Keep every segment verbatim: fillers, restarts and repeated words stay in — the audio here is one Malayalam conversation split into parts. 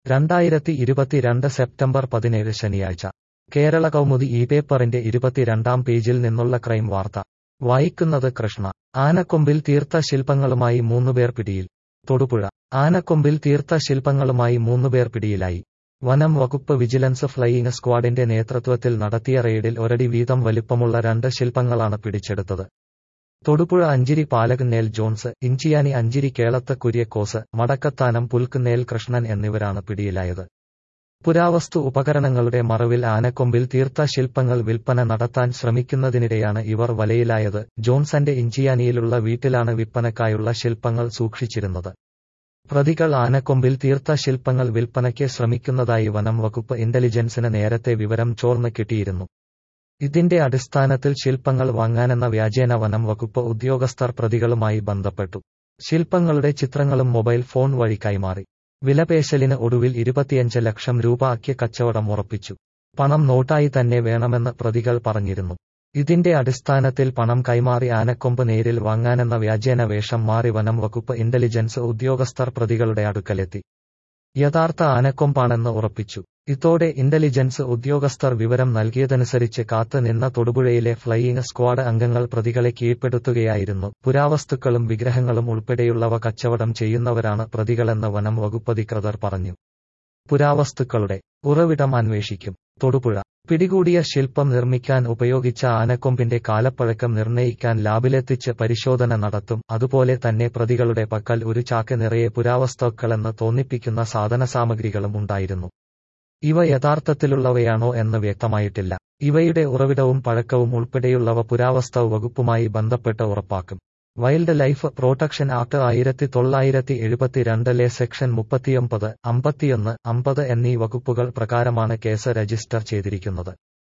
രണ്ടായിരത്തി ഇരുപത്തിരണ്ട് സെപ്റ്റംബർ പതിനേഴ് ശനിയാഴ്ച കേരള കൗമുദി ഈ പേപ്പറിന്റെ ഇരുപത്തിരണ്ടാം പേജിൽ നിന്നുള്ള ക്രൈം വാർത്ത വായിക്കുന്നത് കൃഷ്ണ. ആനക്കൊമ്പിൽ തീർത്ത ശില്പങ്ങളുമായി മൂന്നുപേർ പിടിയിൽ. തൊടുപുഴ. ആനക്കൊമ്പിൽ തീർത്ത ശില്പങ്ങളുമായി മൂന്നുപേർ പിടിയിലായി. വനം വകുപ്പ് വിജിലൻസ് ഫ്ലൈയിങ് സ്ക്വാഡിന്റെ നേതൃത്വത്തിൽ നടത്തിയ റെയ്ഡിൽ ഒരടി വീതം വലിപ്പമുള്ള രണ്ട് ശില്പങ്ങളാണ് പിടിച്ചെടുത്തത്. തൊടുപുഴ അഞ്ചിരി പാലകുന്നേൽ ജോൺസ്, ഇഞ്ചിയാനി അഞ്ചിരി കേളത്ത് കുര്യക്കോസ്, മടക്കത്താനം പുൽക്കുന്നേൽ കൃഷ്ണൻ എന്നിവരാണ് പിടിയിലായത്. പുരാവസ്തു ഉപകരണങ്ങളുടെ മറവിൽ ആനക്കൊമ്പിൽ തീർത്ത ശില്പങ്ങൾ വിൽപ്പന നടത്താൻ ശ്രമിക്കുന്നതിനിടെയാണ് ഇവർ വലയിലായത്. ജോൺസന്റെ ഇഞ്ചിയാനിയിലുള്ള വീട്ടിലാണ് വിൽപ്പനക്കായുള്ള ശില്പങ്ങൾ സൂക്ഷിച്ചിരുന്നത്. പ്രതികൾ ആനക്കൊമ്പിൽ തീർത്ത ശില്പങ്ങൾ വിൽപ്പനയ്ക്ക് ശ്രമിക്കുന്നതായി വനം വകുപ്പ് ഇന്റലിജൻസിന് നേരത്തെ വിവരം ചോർന്ന് കിട്ടിയിരുന്നു. ഇതിന്റെ അടിസ്ഥാനത്തിൽ ശില്പങ്ങൾ വാങ്ങാനെന്ന വ്യാജേന വനം വകുപ്പ് ഉദ്യോഗസ്ഥർ പ്രതികളുമായി ബന്ധപ്പെട്ടു. ശില്പങ്ങളുടെ ചിത്രങ്ങളും മൊബൈൽ ഫോൺ വഴി കൈമാറി. വിലപേശലിന് ഒടുവിൽ ഇരുപത്തിയഞ്ച് ലക്ഷം രൂപ ആക്കി കച്ചവടം ഉറപ്പിച്ചു. പണം നോട്ടായി തന്നെ വേണമെന്ന് പ്രതികൾ പറഞ്ഞിരുന്നു. ഇതിന്റെ അടിസ്ഥാനത്തിൽ പണം കൈമാറി ആനക്കൊമ്പ് നേരിൽ വാങ്ങാനെന്ന വ്യാജേന വേഷം മാറി വനം വകുപ്പ് ഇന്റലിജൻസ് ഉദ്യോഗസ്ഥർ പ്രതികളുടെ അടുക്കലെത്തി. യഥാർത്ഥ ആനക്കൊമ്പാണെന്ന് ഉറപ്പിച്ചു. ഇതോടെ ഇന്റലിജൻസ് ഉദ്യോഗസ്ഥർ വിവരം നൽകിയതനുസരിച്ച് കാത്ത് നിന്ന തൊടുപുഴയിലെ ഫ്ലൈയിങ് സ്ക്വാഡ് അംഗങ്ങൾ പ്രതികളെ കീഴ്പ്പെടുത്തുകയായിരുന്നു. പുരാവസ്തുക്കളും വിഗ്രഹങ്ങളും ഉൾപ്പെടെയുള്ളവ കച്ചവടം ചെയ്യുന്നവരാണ് പ്രതികളെന്ന് വനം വകുപ്പധികൃതർ പറഞ്ഞു. പുരാവസ്തുക്കളുടെ ഉറവിടം അന്വേഷിക്കും. തൊടുപുഴ. പിടികൂടിയ ശില്പം നിർമ്മിക്കാൻ ഉപയോഗിച്ച ആനക്കൊമ്പിന്റെ കാലപ്പഴക്കം നിർണ്ണയിക്കാൻ ലാബിലെത്തിച്ച് പരിശോധന നടത്തും. അതുപോലെ തന്നെ പ്രതികളുടെ പക്കൽ ഒരു ചാക്ക് നിറയെ പുരാവസ്തുക്കളെന്ന് തോന്നിപ്പിക്കുന്ന സാധനസാമഗ്രികളും ഉണ്ടായിരുന്നു. ഇവ യഥാർത്ഥത്തിലുള്ളവയാണോ എന്ന് വ്യക്തമായിട്ടില്ല. ഇവയുടെ ഉറവിടവും പഴക്കവും ഉൾപ്പെടെയുള്ളവ പുരാവസ്തു വകുപ്പുമായി ബന്ധപ്പെട്ട് ഉറപ്പാക്കും. വൈൽഡ് ലൈഫ് പ്രൊട്ടക്ഷൻ ആക്ട് ആയിരത്തി തൊള്ളായിരത്തി എഴുപത്തിരണ്ടിലെ സെക്ഷൻ മുപ്പത്തിയൊമ്പത്, അമ്പത്തിയൊന്ന്, അമ്പത് എന്നീ വകുപ്പുകൾ പ്രകാരമാണ് കേസ് രജിസ്റ്റർ ചെയ്തിരിക്കുന്നത്.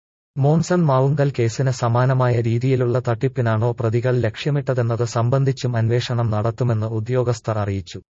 മോൻസൺ മാവുങ്കൽ കേസിന് സമാനമായ രീതിയിലുള്ള തട്ടിപ്പിനാണോ പ്രതികൾ ലക്ഷ്യമിട്ടതെന്നത് സംബന്ധിച്ചും അന്വേഷണം നടത്തുമെന്ന് ഉദ്യോഗസ്ഥർ അറിയിച്ചു.